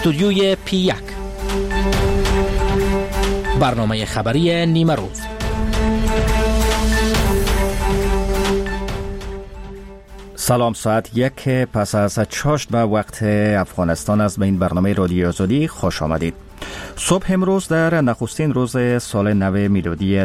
استودیوی P1 برنامه خبری نیمه روز. سلام، ساعت 1 پس از چاشت به وقت افغانستان از به این برنامه رادیو آزادی خوش آمدید. صبح امروز در نخستین روز سال نو میلادی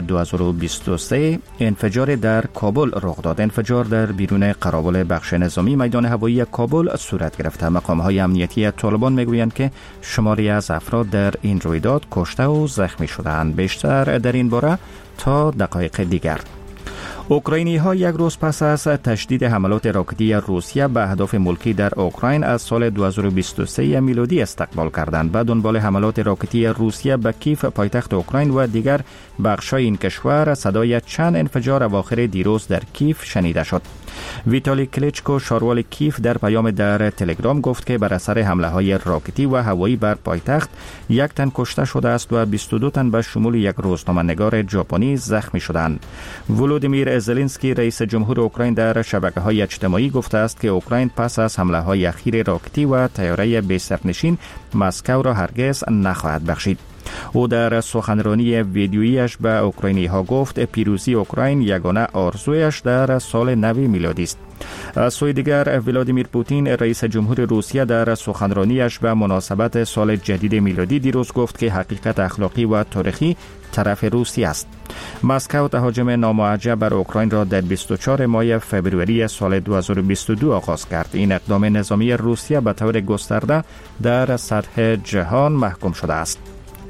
2023 انفجار در کابل رخ داد. انفجار در بیرون قراول بخش نظامی میدان هوایی کابل صورت گرفته. مقام‌های امنیتی طالبان میگویند که شماری از افراد در این رویداد کشته و زخمی شدند. بیشتر در این باره تا دقایق دیگر. اوکراینی ها یک روز پس از تشدید حملات راکتی روسیه به اهداف ملکی در اوکراین از سال 2023 میلادی استقبال کردند. به دنبال حملات راکتی روسیه به کیف پایتخت اوکراین و دیگر بخش‌های این کشور، صدای چند انفجار اواخر دیروز در کیف شنیده شد. ویتالی کلیچکو، شاروال کیف، در پیام در تلگرام گفت که بر اثر حمله‌های راکتی و هوایی بر پایتخت 1 تن کشته شده است و 22 تن به شمول یک روزنامه‌نگار ژاپنی زخمی شدند. ولودیمیر زلنسکی، رئیس جمهور اوکراین، در شبکه‌های اجتماعی گفته است که اوکراین پس از حمله‌های اخیر راکتی و طیاره بی‌سرنشین مسکو را هرگز نخواهد بخشید. او در سخنرانی ویدیوییش به اوکراینی ها گفت پیروزی اوکراین یگانه آرزویش در سال نو میلادی است. از سوی دیگر ولادیمیر پوتین، رئیس جمهور روسیه، در سخنرانیش به مناسبت سال جدید میلادی دیروز گفت که حقیقت اخلاقی و تاریخی طرف روسیه است. مسکو تهاجم نامعجب بر اوکراین را در 24 ماه فوریه سال 2022 آغاز کرد. این اقدام نظامی روسیه به طور گسترده در سطح جهان محکوم شده است.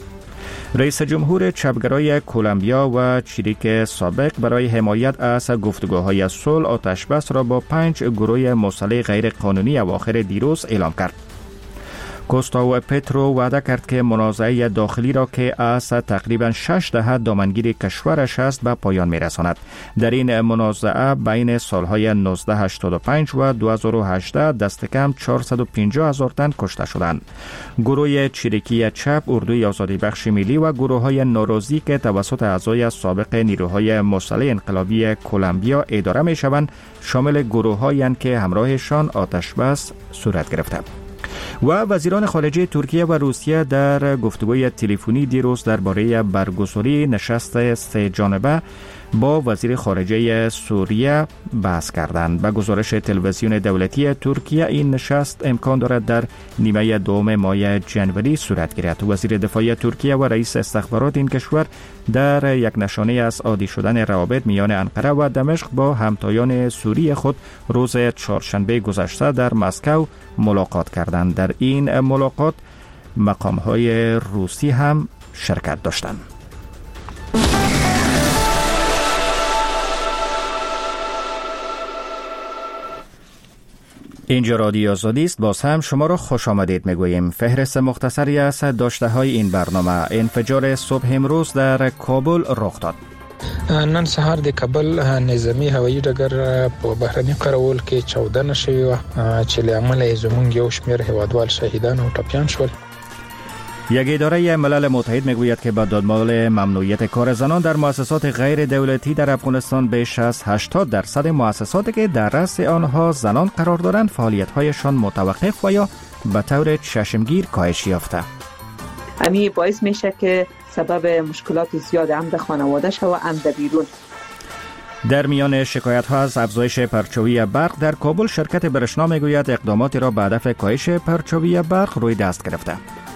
رئیس جمهور چپگرای کلمبیا و چریک سابق برای حمایت از گفتگوهای صلح آتشبس را با 5 گروه مسلح غیر قانونی اواخر دیروز اعلام کرد. گوستاو پترو وعده کرد که منازعه داخلی را که از تقریبا 6 دهه دامنگیر کشورش است به پایان می‌رساند. در این منازعه بین سالهای 1985 و 2018 دست کم 450,000 تن کشته شدند. گروه چریکی چپ، اردوی آزادی بخش ملی و گروه‌های ناراضی که توسط اعضای سابق نیروهای مسلح انقلابی کلمبیا اداره می‌شوند، شامل گروه‌هایی اند که همراهشان آتشبس صورت گرفته. و وزیران خارجه ترکیه و روسیه در گفتگوی تلفنی دیروز درباره برگزاری نشست 3 جانبه با وزیر خارجه سوریه بحث کردند. به گزارش تلویزیون دولتی ترکیه این نشست امکان دارد در نیمه دوم ماه جنوری صورت گیرد. وزیر دفاع ترکیه و رئیس استخبارات این کشور در یک نشانه از عادی شدن روابط میان انقره و دمشق با همتایان سوری خود روز چهارشنبه گذشته در مسکو ملاقات کردند. در این ملاقات مقام‌های روسی هم شرکت داشتند. اینجا رادیو آزادی است. باز هم شما را خوش آمدید میگوییم. فهرست مختصری از داشته های این برنامه. انفجار صبح امروز در کابل رخ داد. نن سهار د کابل نظامی هوایی ډګر په بهرني قراول کې 14 نشوي و چې له عمله زمونږ یو شمېر هیوادوال شهیدان او ټپیان شول. یک اداره ملل متحد میگوید که با دنبال ممنوعیت کار زنان در مؤسسات غیر دولتی در افغانستان بیش از 80% مؤسساتی که در رأس آنها زنان قرار دارند فعالیت‌هایشان متوقف و یا به طور چشمگیر کاهش یافته. همین باعث میشه که سبب مشکلات زیاد هم در خانواده شد و هم در بیرون. در میان شکایت‌ها از افزایش پرچاوی برق در کابل، شرکت برشنا میگوید اقداماتی را به هدف کاهش پرچاوی برق روی دست گرفته.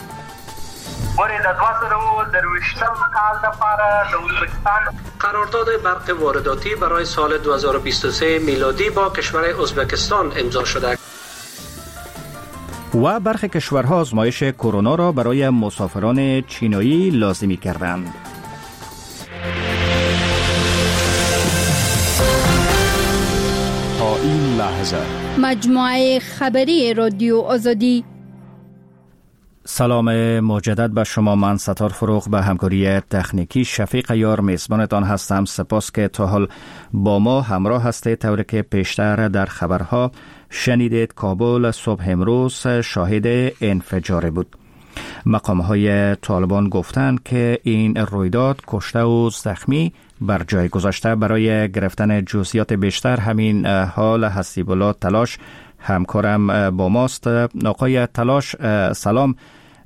قرارداد برق وارداتی برای سال 2023 میلادی با کشور ازبکستان امضا شده. و برخی کشورها آزمایش کرونا را برای مسافران چینایی لازمی کردند. تا این لحظه مجموعه خبری رادیو آزادی. سلام مجدد به شما. من ستار فروغ به همکاری تکنیکی شفیق یار میزبانتان هستم. سپاس که تا حال با ما همراه هستید. طوری که پیشتر در خبرها شنیدید، کابل صبح امروز شاهد انفجار بود. مقام‌های طالبان گفتند که این رویداد کشته و زخمی بر جای گذاشته. برای گرفتن جزئیات بیشتر همین حال حسیب الله تلاش همکارم با ماست. آقای تلاش سلام.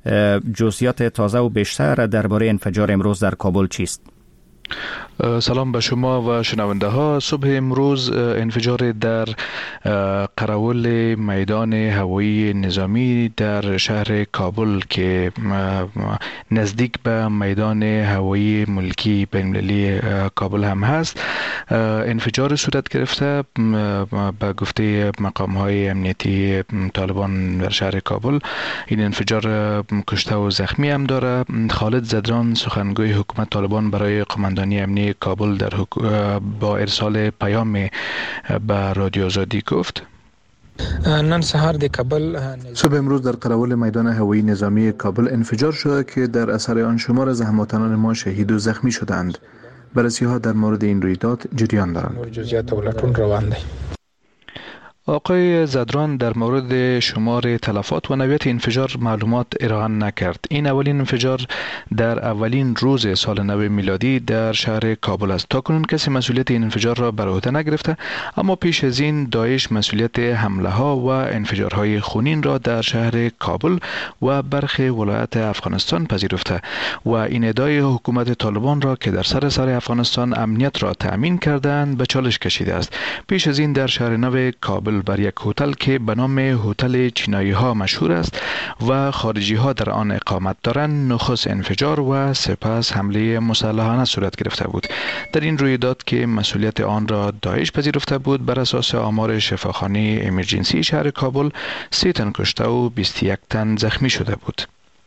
جزئیات تازه و بیشتر درباره انفجار امروز در کابل چیست؟ سلام به شما و شنونده ها. صبح امروز انفجار در قراول میدان هوایی نظامی در شهر کابل که نزدیک به میدان هوایی ملکی بین‌المللی کابل هم هست انفجار صورت گرفته. به گفته مقام های امنیتی طالبان در شهر کابل این انفجار کشته و زخمی هم داره. خالد زدران سخنگوی حکومت طالبان برای قماندانی امنی کابل با ارسال پیام به رادیو آزادی گفت: نن سهار د کابل صبح امروز در قراول میدان هوایی نظامی کابل انفجار شده که در اثر آن شمار از هموطنان ما شهید و زخمی شدند. بررسی‌ها در مورد این رویداد جریان دارند. جزئیات ولټون روان دي. آقای زدران در مورد شمار تلفات و نوعیت انفجار معلومات ارائه نکرد. این اولین انفجار در اولین روز سال نو میلادی در شهر کابل است. تاکنون کسی مسئولیت این انفجار را بر عهده نگرفته، اما پیش از این داعش مسئولیت حمله ها و انفجارهای خونین را در شهر کابل و برخی ولایات افغانستان پذیرفته و این ادعای حکومت طالبان را که در سراسر افغانستان امنیت را تأمین کردند به چالش کشیده است. پیش از این در شهر نو کابل بر یک هتل که به نام هتل چینایی ها مشهور است و خارجی ها در آن اقامت دارند نخست انفجار و سپس حمله مسلحانه صورت گرفته بود. در این رویداد که مسئولیت آن را داعش پذیرفته بود، بر اساس آمار شفاخانه امرجنسی شهر کابل 3 تن کشته و 21 تن زخمی شده بود.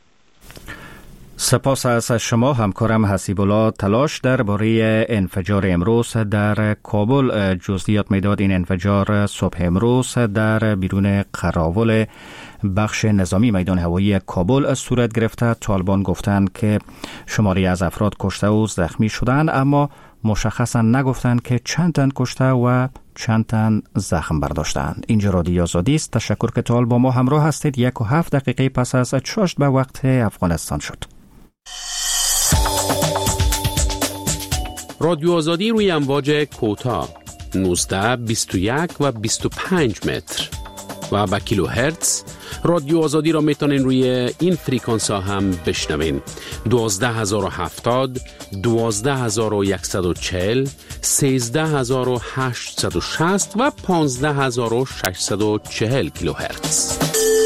سپاس از شما همکارم حسیب الله تلاش درباره انفجار امروز در کابل جزئیات میداد. این انفجار صبح امروز در بیرون قراول بخش نظامی میدان هوایی کابل صورت گرفته. طالبان گفتند که شماری از افراد کشته و زخمی شدند، اما مشخصا نگفتند که چند تن کشته و چند تن زخم برداشتند. اینجا رادیو آزادی است. تشکر که تا با ما همراه هستید. 1:07 دقیقه پس از 6 به وقت افغانستان شد. رادیو آزادی روی امواج کوتاه 19، 21 و 25 متر و با کیلو هرتز. رادیو آزادی را میتونین روی این فریکانس ها هم بشنوین: 12070، 12140، 13860 و 15640 کیلو هرتز.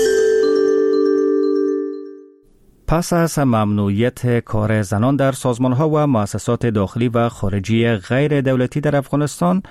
پس از ممنوعیت کار زنان در سازمان‌ها و مؤسسات داخلی و خارجی غیر دولتی در افغانستان،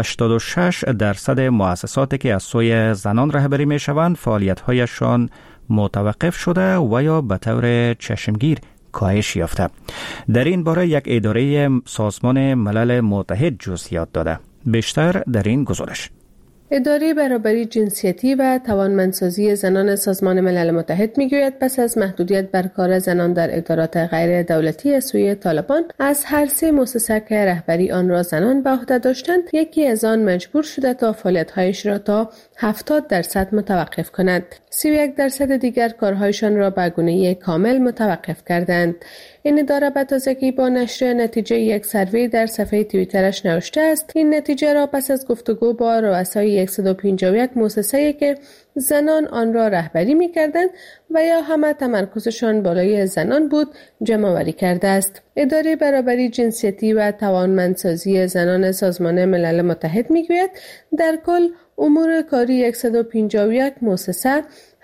86% مؤسساتی که از سوی زنان رهبری می‌شوند فعالیت‌هایشان متوقف شده و یا به طور چشمگیر کاهش یافته. در این باره یک اداره سازمان ملل متحد جزئیات داده. بیشتر در این گزارش. اداره برابری جنسیتی و توانمندسازی زنان سازمان ملل متحد میگوید پس از محدودیت بر کار زنان در ادارات غیر دولتی از سوی طالبان، از هر 3 مؤسسه که رهبری آن را زنان به عهده داشتند، یکی از آن مجبور شده تا فعالیت‌هایش را تا 70% متوقف کند. 31% دیگر کارهایشان را به گونه کامل متوقف کردند. این اداره به تازگی با نشر نتیجه یک سروی در صفحه توییترش نوشته است: این نتیجه را پس از گفتگو با رؤسای 151 مؤسسه‌ای که زنان آن را رهبری می‌کردند و یا همه تمرکزشان بالای زنان بود جمع‌آوری کرده است. اداره برابری جنسیتی و توانمندسازی زنان سازمان ملل متحد می‌گوید در کل امور کاری 151 مؤسسه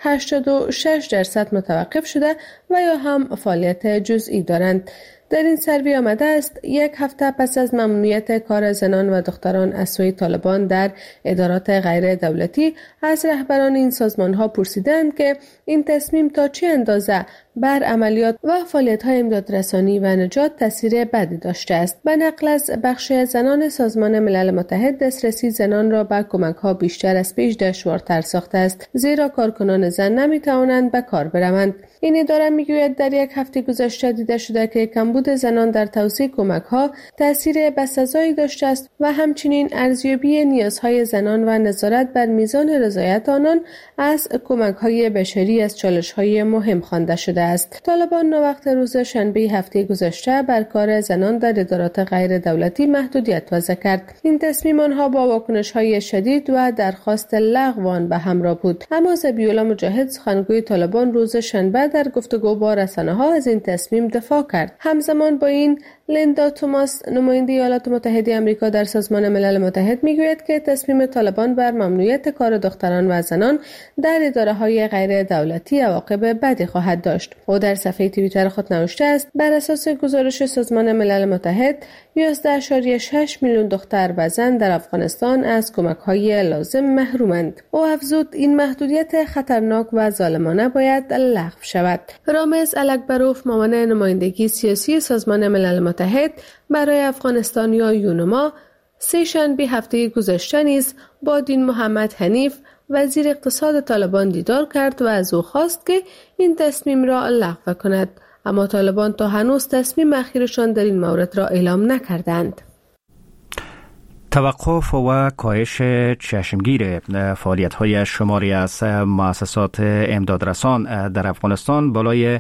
86% متوقف شده و یا هم فعالیت جزئی دارند. در این سروی آمده است 1 هفته پس از ممنوعیت کار زنان و دختران از سوی طالبان در ادارات غیر دولتی، از رهبران این سازمان‌ها پرسیدند که این تصمیم تا چه اندازه بر عملیات و فعالیت‌های امدادرسانی و نجات تاثیر بدی داشته است. به نقل از بخش زنان سازمان ملل متحد، دسترسی زنان را به کمک‌ها بیشتر از پیش دشوارتر ساخته است، زیرا کارکنان زن نمی‌توانند به کار بروند. این اداره میگوید در 1 هفته گذشته دیده شده که کمبود زنان در توزیع کمک‌ها تاثیر بسزایی داشته است و همچنین ارزیابی نیازهای زنان و نظارت بر میزان رضایت آنان از کمک‌های بشری از چالش‌های مهم خوانده شده است. طالبان وقت روز شنبه هفته گذشته بر کار زنان در ادارات غیر دولتی محدودیت وضع کرد. این تصمیم آنها با واکنش‌های شدید و درخواست لغو آن به همراه بود. اما ذبیح‌الله مجاهد سخنگوی طالبان روز شنبه در گفتگو با رسانه‌ها از این تصمیم دفاع کرد. همزمان با این لیندا توماس نماینده ایالات متحده آمریکا در سازمان ملل متحد میگوید که تصمیم طالبان بر ممنوعیت کار دختران و زنان در اداره‌های غیر دولتی عواقب بدی خواهد داشت. او در صفحه توییتر خود نوشته است بر اساس گزارش سازمان ملل متحد 11.6 میلیون دختر و زن در افغانستان از کمک‌های لازم محرومند. او افزود این محدودیت خطرناک و ظالمانه باید لغو شود. رامز الکبروف معاون نمایندگی سیاسی سازمان ملل متحد برای افغانستان یا یونما سه شنبه هفته گذشته نیز با دین محمد حنیف وزیر اقتصاد طالبان دیدار کرد و از او خواست که این تصمیم را لغو کند، اما طالبان تا هنوز تصمیم اخیرشان در این مورد را اعلام نکردند. توقف و کاهش چشمگیر فعالیت‌های شماری از مؤسسات امدادرسان در افغانستان بالای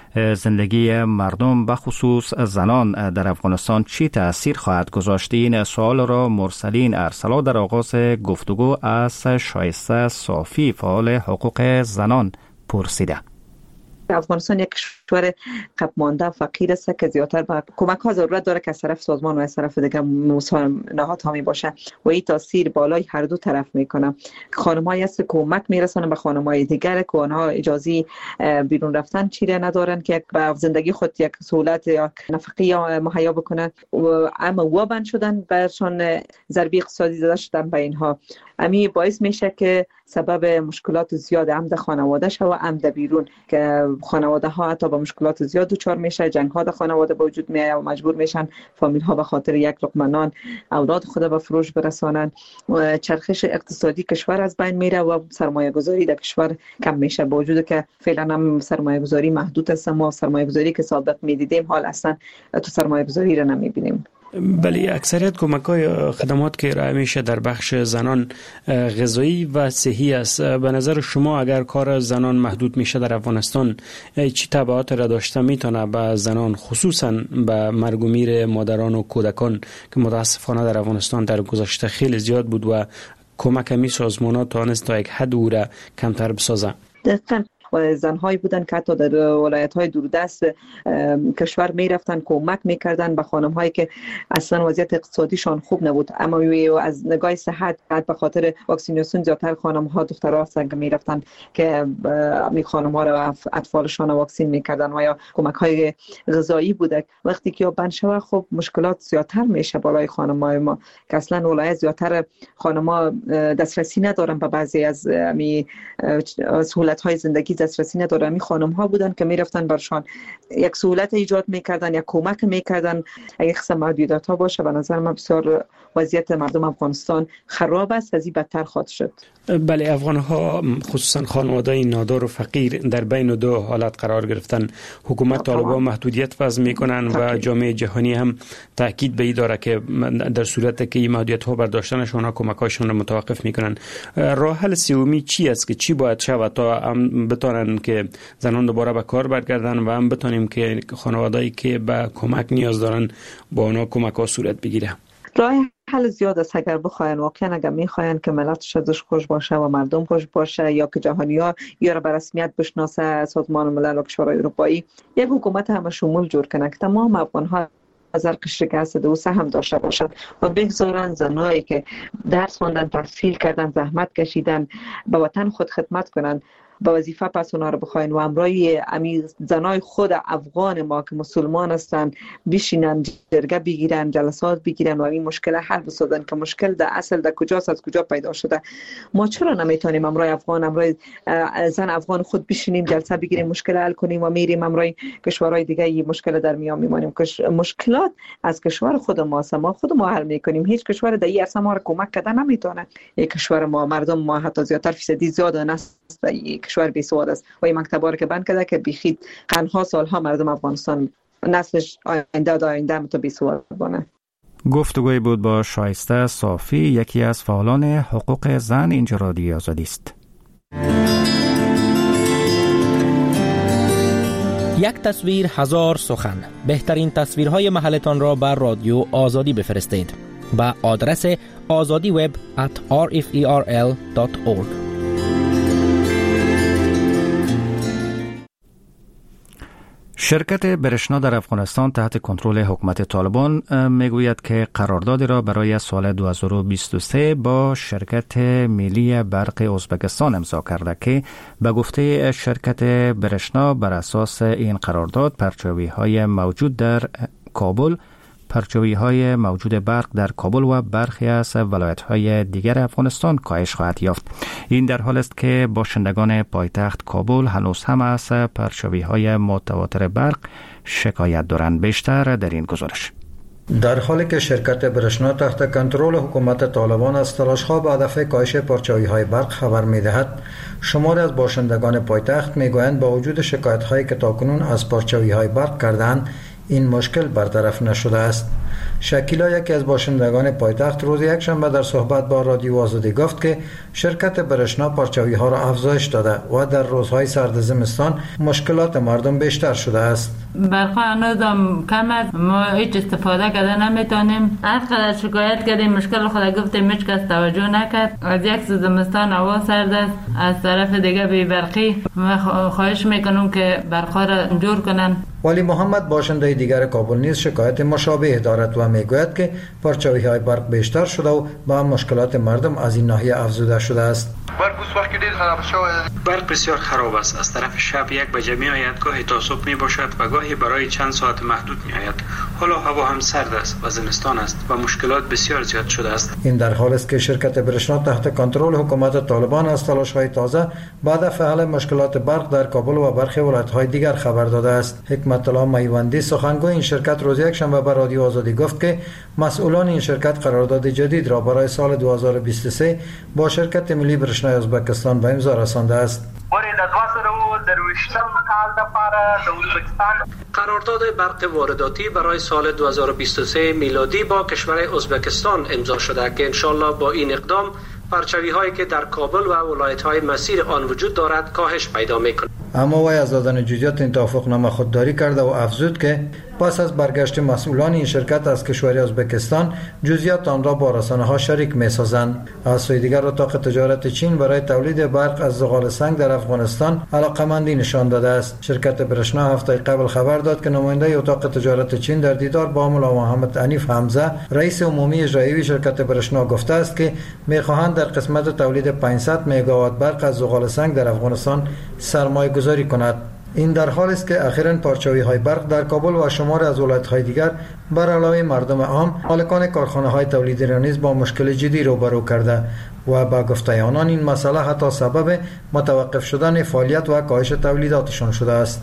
زندگی مردم به خصوص زنان در افغانستان چی تأثیر خواهد گذاشت؟ این سوال را مرسلین ارسلا در آغاز گفتگو از شایسته صافی فعال حقوق زنان پرسیده. افغانستان یک کشور قب مانده فقیر است که زیاتر به کمک ها ضرورت داره که از طرف سازمان و از طرف دیگر نهادها می باشه و این تاثیر بالای هر دو طرف میکنه. خانم‌هایی است که کمک میرسونن به خانم‌های دیگر که آنها اجازه بیرون رفتن چیره ندارن که به زندگی خود یک سهولت یا نفقه مهیا بکنن، اما وابند شدن برشان ضربه اقتصادی زده شدن به اینها. امی باعث میشه که سبب مشکلات زیاد عمد خانواده شو و عمد بیرون که خانواده ها حتی با مشکلات زیاد دچار میشه، جنگ ها در خانواده به وجود میاد و مجبور میشن فامیل ها به خاطر یک لقمه نان اولاد خود به فروش برسانن و چرخش اقتصادی کشور از بین میره و سرمایه گذاری در کشور کم میشه، با وجود که فعلا هم سرمایه گذاری محدود است. ما سرمایه گذاری که سابق میدیدیم حال اصلا تو سرمایه گذاری را نمیبینیم. بله، اکثریت کمک‌های خدمات که ارائه میشه در بخش زنان غذایی و صحی است. به نظر شما اگر کار زنان محدود میشه در افغانستان چی تبعات را داشته میتونه به زنان، خصوصا به مرگ و میر مادران و کودکان که متاسفانه در افغانستان در گذشته خیلی زیاد بود و کمک می سازمانات تانست تا یک حد او را کمتر بسازه؟ دقیقاً و زنهایی بودن که حتی در ولایت‌های دوردست کشور میرفتن کمک میکردن به خانم‌هایی که اصلا وضعیت اقتصادیشان خوب نبود، اما از نگاه صحت به خاطر واکسیناسیون زیادتر خانم‌ها دخترها هستن که میرفتن که می خانم‌ها را اطفالشان واکسین میکردن و یا کمک‌های غذایی بوده. وقتی که بند شوه خب مشکلات زیادتر میشه بالای خانم‌های ما که اصلا ولایت زیادتر خانم‌ها دسترسی ندارن به بعضی از سهولت‌های زندگی دسترسی ندارن. می خانم ها بودن که میرفتن برشان یک سهولت ایجاد میکردن، یک کمک میکردن. اگه قسم محدودیت ها باشه به نظر من بسیار وضعیت مردم افغانستان خراب است، از این بدتر خواهد شد. بله، افغان ها خصوصا خانواده نادار و فقیر در بین دو حالت قرار گرفتن. حکومت طالبان محدودیت وضع میکنن و جامعه جهانی هم تاکید به این داره که در صورت که این محدودیت ها برداشتنشون کمکاشون را متوقف میکنن. راه حل سومی چی است که چی باید شود تا هم بتونن که زنان دوباره به کار برگردن و هم بتونیم که خانواده‌ای که به کمک نیاز دارن با اونا کمک ها صورت بگیره؟ راه حل زیاد است. اگر بخواین واقعا اگر میخواین که ملتش ازش خوش باشه و مردم خوش باشه یا که جهانی‌ها یا را به رسمیت بشناسه سازمان ملل و کشورهای اروپایی، یک حکومت همه شمول جور کنه که تمام افغان‌ها از هر قشری که هست و سهم داشته باشند و بگذارن زنایی که درس خوندن، تحصیل کردن، زحمت کشیدن، به وطن خود خدمت کنن، با وظیفه پس اونا رو بخواین و امرای زنای خود افغان ما که مسلمان هستن بشینن جرگه بگیرن، جلسات بگیرن و این مشکل حل بسازن که مشکل در اصل در کجاست، از کجا پیدا شده. ما چرا نمیتونیم امرای افغان، امرای زن افغان خود بشینیم جلسه بگیریم مشکل حل کنیم و میریم امرای کشورهای دیگه این مشکل در میان میمانیم؟ مشکلات از کشور خود ماست، ما خود ما حل میکنیم. هیچ کشور در این عرصه ما رو کمک کرده نمیتونه. یک کشور ما مردم ما حتی زیادتر فیصدی زیاد نست کشور بیسواد است و این مکتب‌ها که بند کرده که بیخید قرن‌ها سال‌ها مردم افغانستان نسلش آینده تو بیسواد بانه. گفتگوی بود با شایسته صافی، یکی از فعالان حقوق زن. اینجا رادیو آزادی است. یک تصویر هزار سخن. بهترین تصویرهای محلتان را بر رادیو آزادی بفرستید به آدرس azadiweb@rferl.org. شرکت برشنا در افغانستان تحت کنترل حکومت طالبان میگوید که قراردادی را برای سال 2023 با شرکت ملی برق ازبکستان امضا کرده که به گفته شرکت برشنا بر اساس این قرارداد پرچاوی‌های موجود در کابل پرچاوی‌های موجود برق در کابل و برخی از ولایت‌های دیگر افغانستان کاهش خواهد یافت. این در حال است که باشندگان پایتخت کابل هنوز هم از پرچاوی‌های متواتر برق شکایت دارند. بیشتر در این گزارش. در حالی که شرکت برشنا تحت کنترل حکومت طالبان از تلاش‌ها به هدف کاهش پرچاوی‌های برق خبر می‌دهد، شماری از باشندگان پایتخت می‌گویند با وجود شکایت‌هایی که تاکنون از پرچاوی‌های برق کردند، این مشکل برطرف نشده است. شکیلا، یکی از باشندگان پایتخت، روز یکشنبه در صحبت با رادیو آزادی گفت که شرکت برشنا پرچاوی ها را افزایش داده و در روزهای سرد زمستان مشکلات مردم بیشتر شده است. برق هنوزم کم است، ما هیچ استفاده کرده نمیتونیم. هر قدر شکایت کردیم مشکل خود گفتیم هیچ کس توجه نکرد. از یک سو زمستان هوا سرد است، از طرف دیگه بی برقی. ما خواهش میکنم که برق را جور کنن. ولی محمد، باشنده دیگر کابل، نیز شکایت مشابه دارد و میگوید که پرچاوی‌های برق بیشتر شده و با مشکلات مردم از این ناحیه افزوده شده است. برق بسیار خراب است. از طرف شب 1 بجه می آید، گاهی تا صبح می باشد و گاهی برای چند ساعت محدود می آید. حالا هوا هم سرد است و زمستان است و مشکلات بسیار زیاد شده است. این در حال است که شرکت برشنا تحت کنترل حکومت طالبان از تلاش‌های تازه بعد از حل مشکلات برق در کابل و برخی ولایت‌های دیگر خبر داده است. حکمت الله میوندی، سخنگوی این شرکت، روز یکشنبه به رادیو آزادی گفت که مسئولان این شرکت قرارداد جدید را برای سال 2023 با شرکت ملی برشنا ازبکستان به امضا رسانده است. قرارداد برق وارداتی برای سال 2023 میلادی با کشور ازبکستان امضا شده که انشالله با این اقدام پرچاوی هایی که در کابل و ولایت های مسیر آن وجود دارد کاهش پیدا می‌کند. اما وی از دادن جزئیات این توافقنامه خودداری کرده و افزود که پس از برگشت مسئولان این شرکت از کشور ازبکستان جزئیات آن را با رسانه‌ها شریک می‌سازند. از سوی دیگر اتاق تجارت چین برای تولید برق از زغال سنگ در افغانستان علاقه‌مندی نشان داده است. شرکت برشنا هفته قبل خبر داد که نماینده اتاق تجارت چین در دیدار با مولا محمد حنیف حمزه، رئیس عمومی اجرایی شرکت برشنا، گفته است که می‌خواهند در قسمت تولید 500 مگاوات برق از زغال سنگ در افغانستان سرمایه‌گذاری کند. این در حالی است که اخیراً پرچاوی‌های برق در کابل و شمار از ولایت‌های دیگر بر علاوه مردم عام، مالکان کارخانه‌های تولیدی را نیز با مشکل جدی روبرو کرده و با گفته آنان این مسئله حتی سبب متوقف شدن فعالیت و کاهش تولیداتشان شده است.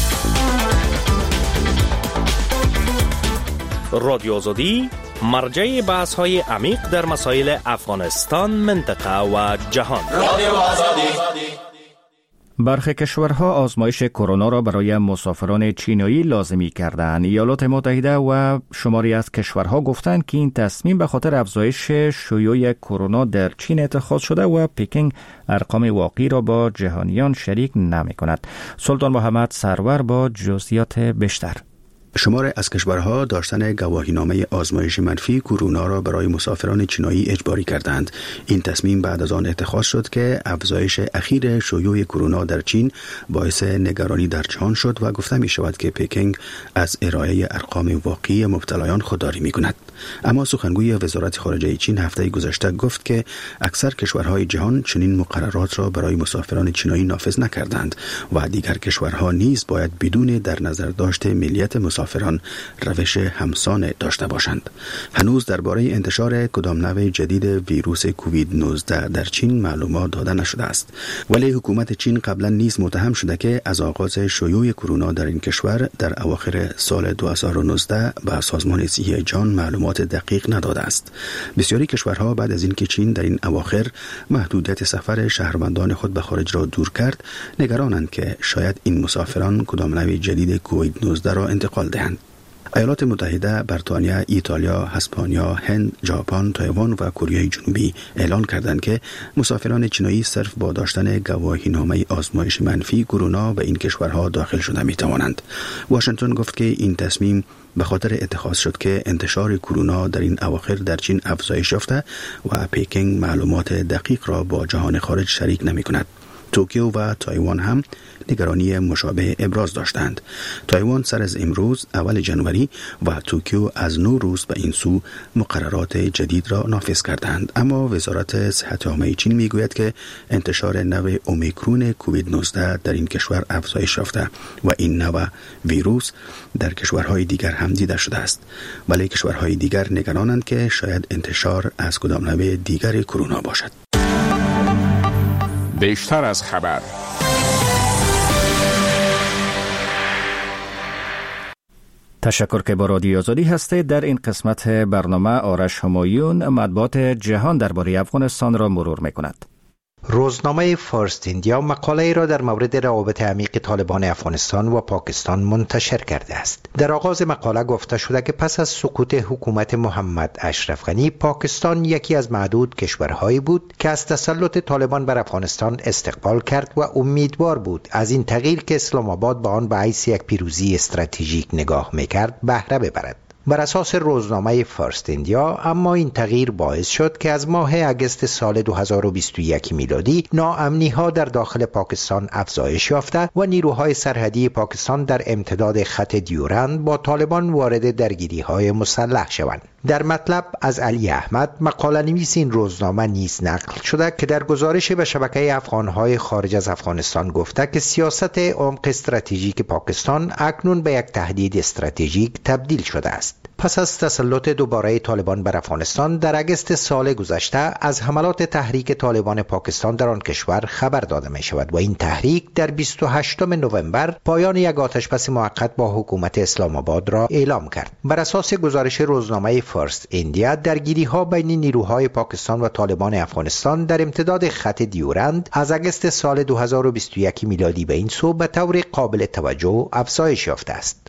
رادیو آزادی، مرجع بحث‌های عمیق در مسائل افغانستان، منطقه و جهان. رادیو آزادی. برخی کشورها آزمایش کرونا را برای مسافران چینایی لازمی کردند. ایالات متحده و شماری از کشورها گفتند که این تصمیم به خاطر افزایش شیوع کرونا در چین اتخاذ شده و پکینگ ارقام واقعی را با جهانیان شریک نمی‌کند. سلطان محمد سرور با جزئیات بیشتر. شمار از کشورها داشتن گواهینامه آزمایش منفی کرونا را برای مسافران چینایی اجباری کردند. این تصمیم بعد از آن اتخاذ شد که افزایش اخیر شیوع کرونا در چین باعث نگرانی در جهان شد و گفته می شود که پکینگ از ارائه ارقام واقعی مبتلایان خودداری می کند. اما سخنگوی وزارت خارجه چین هفته گذشته گفت که اکثر کشورهای جهان چنین مقررات را برای مسافران چینایی نافذ نکردند و دیگر کشورها نیز باید بدون در نظر داشت ملیت مسافران روش همسان داشته باشند. هنوز درباره انتشار کدام نوع جدید ویروس کووید 19 در چین معلومات داده نشده است، ولی حکومت چین قبلا نیز متهم شده که از آغاز شیوع کرونا در این کشور در اواخر سال 2019 به سازمان صحت جهان معلومات دقیق نداده است. بسیاری کشورها بعد از اینکه چین در این اواخر محدودیت سفر شهروندان خود به خارج را دور کرد، نگرانند که شاید این مسافران کدام نوع جدید کووید 19 را انتقال دهند. ایالات متحده، بریتانیا، ایتالیا، اسپانیا، هند، ژاپن، تایوان و کره جنوبی اعلان کردند که مسافران چینایی صرف با داشتن گواهینامه آزمایش منفی کرونا به این کشورها داخل شده می توانند. واشنگتن گفت که این تصمیم به خاطر اتخاذ شد که انتشار کرونا در این اواخر در چین افزایش یافته و پکینگ معلومات دقیق را با جهان خارج شریک نمی کند. توکیو و تایوان هم نگرانی مشابه ابراز داشتند. تایوان سر از امروز اول جنوری و توکیو از 9 روز به این سو مقررات جدید را نافذ کردند، اما وزارت صحت عامه چین میگوید که انتشار نوع اومیکرون کووید 19 در این کشور افزایش یافته و این نوع ویروس در کشورهای دیگر هم دیده شده است، ولی کشورهای دیگر نگرانند که شاید انتشار از کدام نوع دیگر کرونا باشد. بیشتر از خبر. تشکر که با رادیو آزادی هستید. در این قسمت برنامه آرش همایون مطبوعات جهان درباره افغانستان را مرور می‌کند. روزنامه فرست ایندیا مقاله را در مورد روابط عمیق طالبان افغانستان و پاکستان منتشر کرده است. در آغاز مقاله گفته شده که پس از سقوط حکومت محمد اشرف غنی، پاکستان یکی از معدود کشورهایی بود که از تسلط طالبان بر افغانستان استقبال کرد و امیدوار بود از این تغییر که اسلام آباد به آن به حیث یک پیروزی استراتژیک نگاه می‌کرد بهره ببرد. بر اساس روزنامه فرست ایندیا، اما این تغییر باعث شد که از ماه اگست سال 2021 میلادی ناامنی‌ها در داخل پاکستان افزایش یافته و نیروهای سرحدی پاکستان در امتداد خط دیورند با طالبان وارد درگیری‌های مسلح شوند. در مطلب از علی احمد، مقاله نویس این روزنامه نیز نقل شده که در گزارش به شبکه افغان‌های خارج از افغانستان گفته که سیاست عمق استراتژیک پاکستان اکنون به یک تهدید استراتژیک تبدیل شده است. پس از تسلط دوباره طالبان بر افغانستان در اگست سال گذشته از حملات تحریک طالبان پاکستان در آن کشور خبر داده می شود و این تحریک در 28 نوامبر پایان یک آتشبس موقت با حکومت اسلام آباد را اعلام کرد. بر اساس گزارش روزنامه فرست ایندیا، درگیری‌ها بین نیروهای پاکستان و طالبان افغانستان در امتداد خط دیورند از اگست سال 2021 میلادی به این سو به طور قابل توجه افزایش یافته است.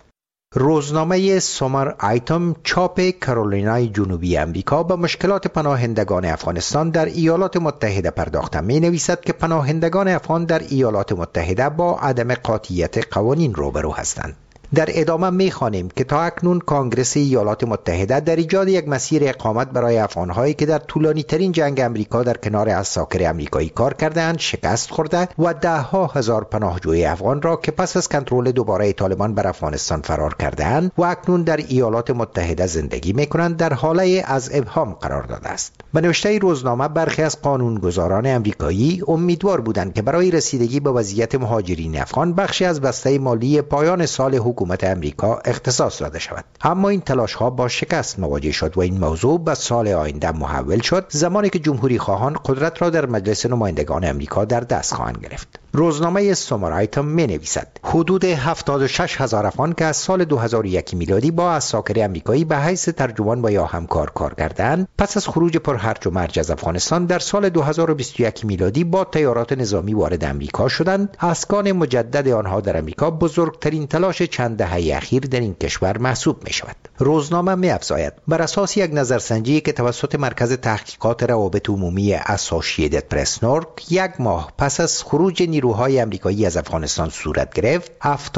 روزنامه سامر آیتم چاپ کارولینای جنوبی امریکا به مشکلات پناهندگان افغانستان در ایالات متحده پرداخته می نویسد که پناهندگان افغان در ایالات متحده با عدم قاطعیت قوانین روبرو هستند. در ادامه می‌خوانیم که تا اکنون کانگرس ایالات متحده در ایجاد یک مسیر اقامت برای افغان‌هایی که در طولانی‌ترین جنگ امریکا در کنار عساکر امریکایی کار کرده‌اند شکست خورده و ده‌ها هزار پناهجوی افغان را که پس از کنترل دوباره طالبان بر افغانستان فرار کرده‌اند و اکنون در ایالات متحده زندگی می‌کنند در حاله از ابهام قرار داده است. به نوشته روزنامه، برخی از قانونگذاران امریکایی امیدوار بودند که برای رسیدگی به وضعیت مهاجرین افغان بخشی از بسته مالی پایان سال حکومت امریکا اختصاص داده شود، اما این تلاش‌ها با شکست مواجه شد و این موضوع به سال آینده محول شد، زمانی که جمهوری خواهان قدرت را در مجلس نمایندگان امریکا در دست خواهند گرفت. روزنامه سامر آیتم می‌نویسد حدود 76,000 افغان که از سال 2001 میلادی با عساکر امریکایی به حیث ترجمان و یا همکار کار کردند، پس از خروج پرهرج و مرج از افغانستان در سال 2021 میلادی با تیارات نظامی وارد امریکا شدند. اسکان مجدد آنها در امریکا بزرگترین تلاش چند دهه اخیر در این کشور محسوب می شود. روزنامه می افزاید بر اساس یک نظرسنجی که توسط مرکز تحقیقات روابط عمومی اسوسییتد پرس نورک یک ماه پس از خروج نیروهای امریکایی از افغانستان صورت گرفت،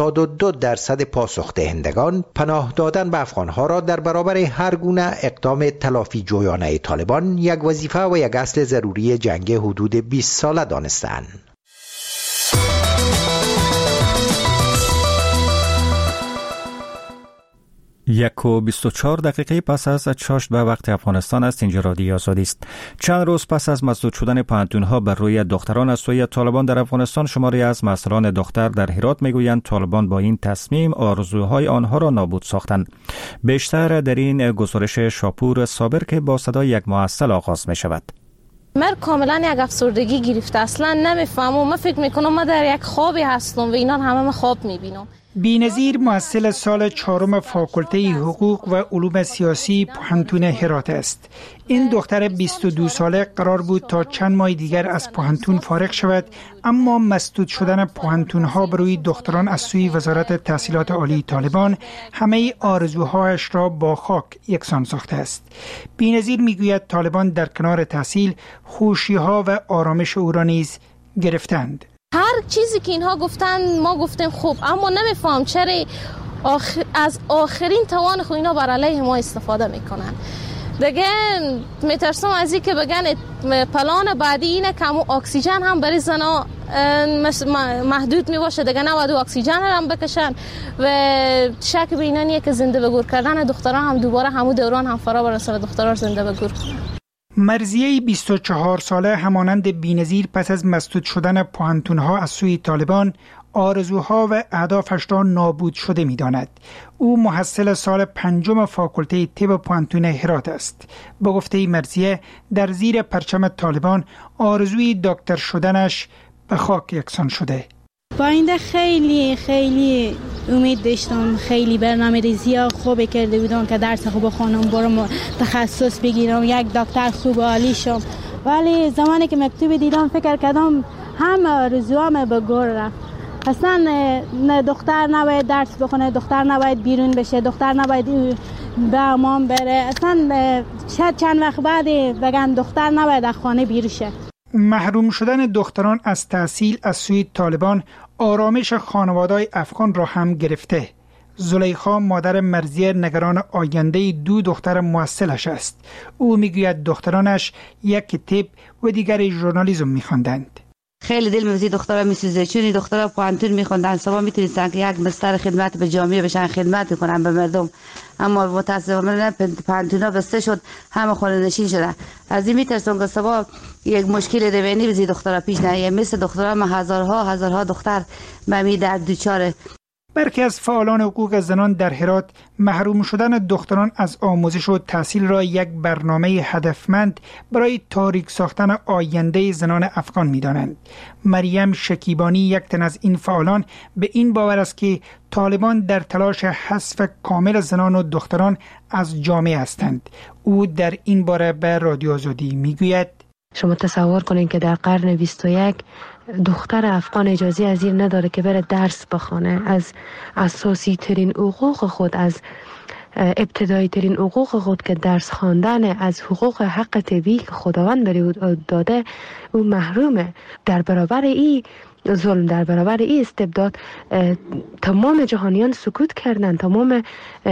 72% پاسخ دهندگان پناه دادن به افغانها را در برابر هر گونه اقدام تلافی جویانه طالبان یک وظیفه و یک اصل ضروری جنگ حدود 20 ساله دانستند. 1:24 پس از چاشت به وقت افغانستان است. اینجا رادیو آزادی است. چند روز پس از مسدود شدن پانتون‌ها بر روی دختران از سوی طالبان در افغانستان، شماری از مسئولان دختر در هرات میگویند طالبان با این تصمیم آرزوهای آنها را نابود ساختند. بیشتر در این گزارش شاپور صابر که با صدای یک محصل آغاز می شود. من کاملا یک افسردگی گرفته، اصلا نمیفهمم. من فکر میکنم من در یک خوابی هستم و اینا همه خواب میبینم. بی‌نظیر محصل سال 4 فاکولته حقوق و علوم سیاسی پوهنتون هرات است. این دختر 22 ساله قرار بود تا چند ماه دیگر از پوهنتون فارغ شود، اما مسدود شدن پوهنتون‌ها بروی دختران از سوی وزارت تحصیلات عالی طالبان همه آرزوهایش را با خاک یکسان ساخته است. بی‌نظیر میگوید طالبان در کنار تحصیل خوشی‌ها و آرامش او را نیز گرفتند. هر چیزی که اینها گفتن ما گفتیم خوب، اما نمیفهم چرا از آخرین توان خود اینا بر علیه ما استفاده میکنن. دیگه میترسم از این که بگن پلان بعدی اینه که اکسیژن هم برای زنا محدود میباشه، دیگه نباید اکسیژن هم بکشن و شک به اینانیه که زنده به گور کردن دختران هم دوباره همون دوران هم فرا برسه و دختران زنده به گور کنن. مرضیه 24 ساله همانند بی‌نظیر پس از مسدود شدن پوهنتون‌ها از سوی طالبان آرزوها و اهدافش را نابود شده می‌داند. او محصل سال 5 فاکولته طب پوهنتون هرات است. به گفته مرضیه در زیر پرچم طالبان آرزوی دکتر شدنش به خاک یکسان شده. با آینده خیلی امید داشتم، خیلی برنامه‌ریزی خوب کرده بودم که درس خوب بخونم، برم تخصص بگیرم، یک دکتر خوب و عالی شم. ولی زمانی که مکتوب دیدم فکر کردم هم آرزوام به گور رفت. اصلا دختر نباید درس بخونه، دختر نباید بیرون بشه، دختر نباید به حمام بره. اصلا شاید چند وقت بعد بگن دختر نباید از خانه بیرون شه. محروم شدن دختران از تحصیل از سوی طالبان آرامش خانواده‌های افغان را هم گرفته. زلیخا مادر مرضیه نگران آینده 2 دختر محصلش است. او میگوید دخترانش یک طب و دیگری ژورنالیسم می‌خواندند. خیلی دل می‌سوزه دخترها می‌سوزه، چون دخترها پوهنتون می‌خوندن، صبح می‌تونستن که یک بستر خدمت به جامعه بشن، خدمت کنن به مردم، اما متأسفانه پوهنتون‌ها بسته شد، همه خانه‌نشین شدن. از این می‌ترسم که صبح یک مشکل روانی بزی دخترها پیش نیاد، مثل دخترها ما هزارها دختر به می در دوچاره. برخی از فعالان حقوق زنان در هرات محروم شدن دختران از آموزش و تحصیل را یک برنامه هدفمند برای تاریک ساختن آینده زنان افغان می‌دانند. مریم شکیبانی یک تن از این فعالان به این باور است که طالبان در تلاش حذف کامل زنان و دختران از جامعه هستند. او در این باره به رادیو آزادی میگوید: شما تصور کنین که در قرن 21 دختر افغان اجازه از این نداره که بره درس بخونه، از اساسی ترین حقوق خود، از ابتدایی ترین حقوق خود که درس خواندن، از حقوق حق طبیعی که خداوند بر داده او محرومه. در برابر این ظلم، در برابر این استبداد تمام جهانیان سکوت کردند، تمام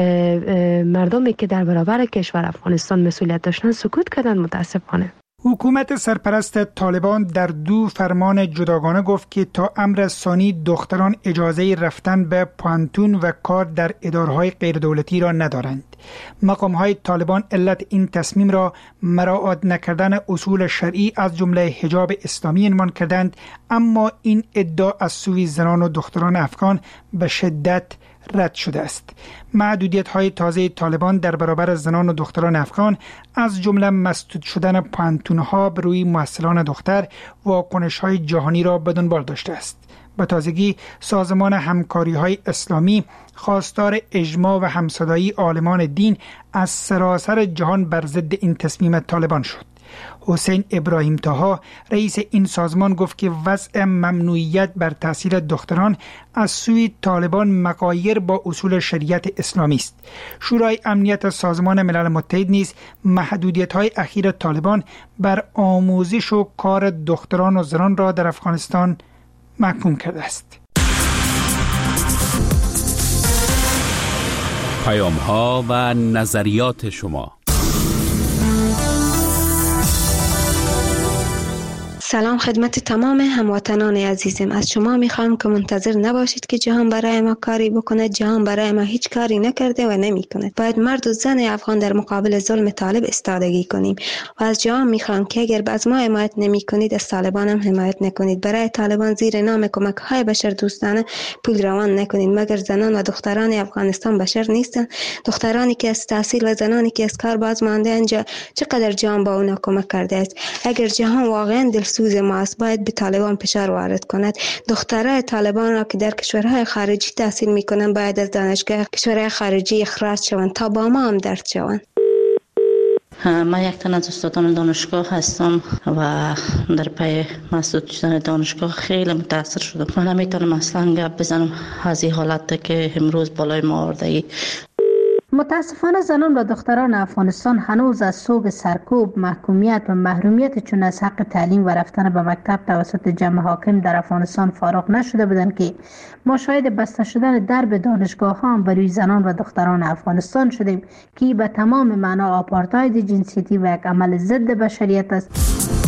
مردمی که در برابر کشور افغانستان مسئولیت داشتن سکوت کردند. متاسفانه حکومت سرپرست طالبان در 2 فرمان جداگانه گفت که تا امر ثانی دختران اجازه رفتن به پوهنتون و کار در اداره‌های غیردولتی را ندارند. مقام‌های طالبان علت این تصمیم را مراعات نکردن اصول شرعی از جمله حجاب اسلامی عنوان کردند، اما این ادعا از سوی زنان و دختران افغان به شدت رد شده است. محدودیت‌های تازه طالبان در برابر زنان و دختران افغان از جمله مسدود شدن پوهنتون‌ها بر روی محصلان دختر واکنش‌های جهانی را به دنبال داشته است. به تازگی سازمان همکاری‌های اسلامی خواستار اجماع و همصدایی عالمان دین از سراسر جهان بر ضد این تصمیم طالبان شد. حسین ابراهیم طاها رئیس این سازمان گفت که وضع ممنوعیت بر تحصیل دختران از سوی طالبان مغایر با اصول شریعت اسلامی است. شورای امنیت سازمان ملل متحد نیز محدودیت‌های اخیر طالبان بر آموزش و کار دختران و زنان را در افغانستان محکوم کرده است. پیام‌ها و نظریات شما. سلام خدمت تمام هموطنان عزیزم. از شما میخوام که منتظر نباشید که جهان برای ما کاری بکنه. جهان برای ما هیچ کاری نکرده و نمیکنه. باید مرد و زن افغان در مقابل ظلم طالب ایستادگی کنیم و از جهان میخوام که اگر از ما حمایت نمیکنید از طالبان هم حمایت نکنید. برای طالبان زیر نام کمک های بشر دوستانه پول روان نکنید، مگر زنان و دختران افغانستان بشر نیستن؟ دخترانی که از تحصیل و زنانی که از کار باز مانده انجا چقدر جهان با اونا کمک کرده است. اگر جهان واقعا دلسوز سوز ما است. باید به طالبان فشار وارد کند. دخترای طالبان را که در کشورهای خارجی تحصیل میکنن باید از دانشگاه کشورهای خارجی اخراج شوند تا با ما هم درد شوند. من یک تن از استادان دانشگاه هستم و در پی مسدود شدن دانشگاه خیلی متاثر شدم. من نمیتونم اصلا گپ بزنم از این حالت که امروز بالای ما آورده. متاسفانه زنان و دختران افغانستان هنوز از صوب سرکوب، محکومیت و محرومیت چون از حق تعلیم و رفتن به مکتب توسط جمع حاکم در افغانستان فارغ نشده بودند که ما شاهد بسته شدن درب دانشگاه ها بر روی زنان و دختران افغانستان شدیم که به تمام معنا آپارتاید جنسیتی و یک عمل ضد بشریت است.